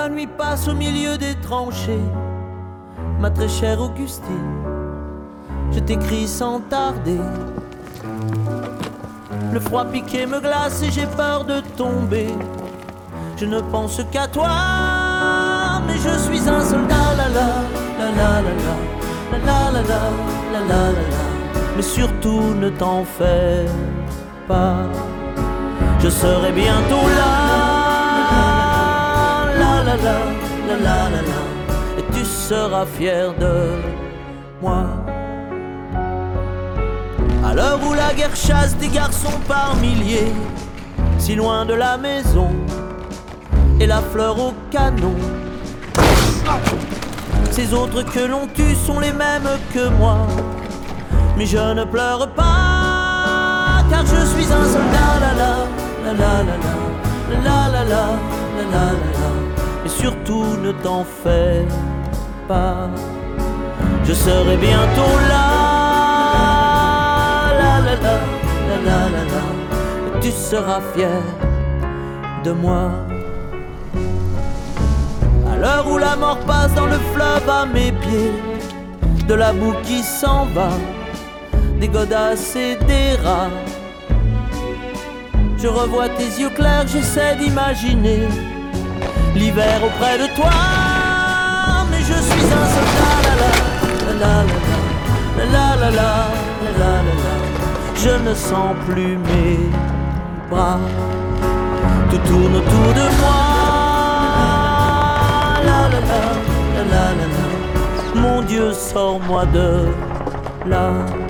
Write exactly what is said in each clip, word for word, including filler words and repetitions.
la nuit passe au milieu des tranchées. Ma très chère Augustine, je t'écris sans tarder. Le froid piqué me glace et j'ai peur de tomber. Je ne pense qu'à toi, mais je suis un soldat. La la la la la la la la la la la la la. Mais surtout ne t'en fais pas, je serai bientôt là. La la la la la la la. Et tu seras fier de moi. À l'heure où la guerre chasse des garçons par milliers, si loin de la maison et la fleur au canon, ces autres que l'on tue sont les mêmes que moi. Mais je ne pleure pas, car je suis un soldat. La la la la la la la la la la la la. Et surtout ne t'en fais pas, je serai bientôt là. La la la la la la la. Et tu seras fier de moi. À l'heure où la mort passe dans le fleuve à mes pieds, de la boue qui s'en va, des godasses et des rats, je revois tes yeux clairs, j'essaie d'imaginer l'hiver auprès de toi. Mais je suis un soldat. La la la la la la la la la la. Je ne sens plus mes bras, tout tourne autour de moi. La la la la la la la. Mon Dieu, sors-moi de là.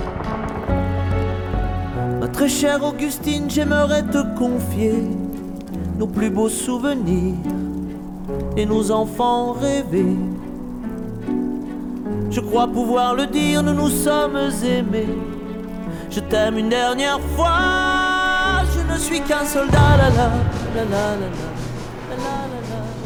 Ma très chère Augustine, j'aimerais te confier nos plus beaux souvenirs et nos enfants rêvés. Je crois pouvoir le dire, nous nous sommes aimés. Je t'aime une dernière fois, je ne suis qu'un soldat. La la la la la la la la la.